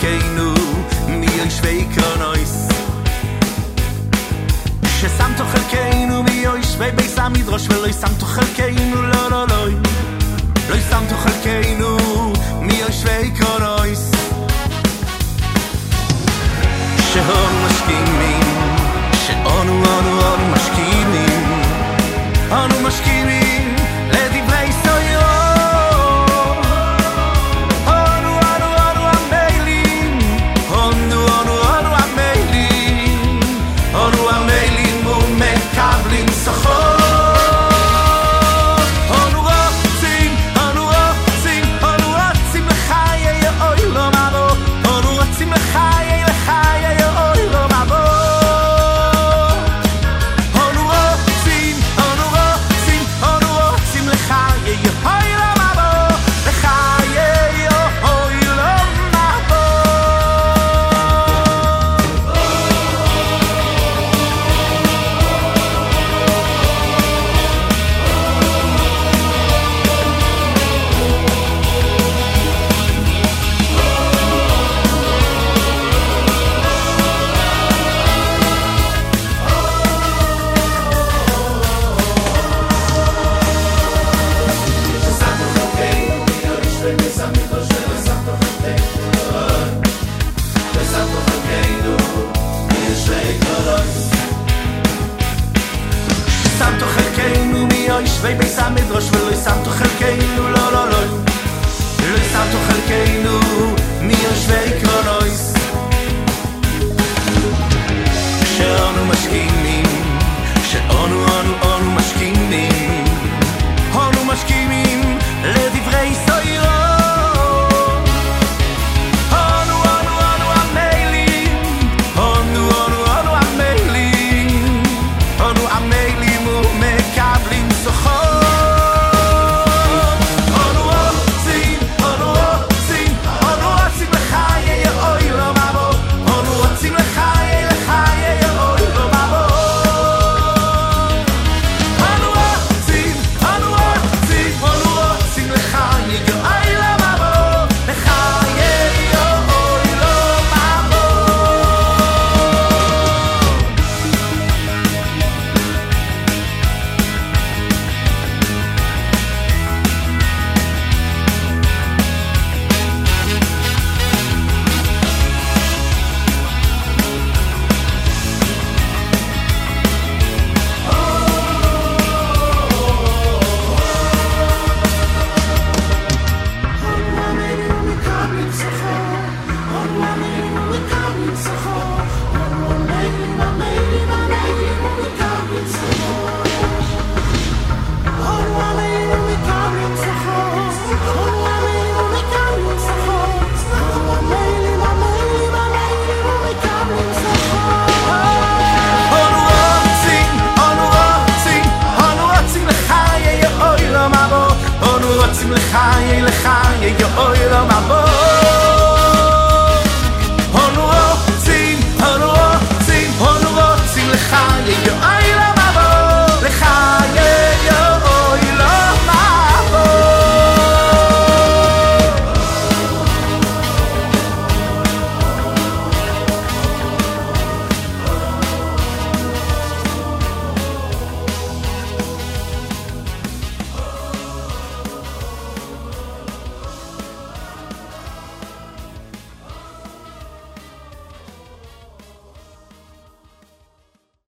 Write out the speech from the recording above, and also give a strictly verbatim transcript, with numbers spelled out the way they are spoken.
חלקנו מיושבי קרונות ששמתו חלקנו מיושבי בית המדרש ולא שמתו חלקנו לא לא לא לא שמתו חלקנו מיושבי קרונות שאנו משכימים שאנו אנו אנו משכימים אנו משכימים לדברי סויו אנו אנו אנו המיילים אנו אנו אנו המיילים אנו המיילים ומקבלים שכר יושבי בית המדרש ולא שמתו חלקנו לא לא לא לא שמתו חלקנו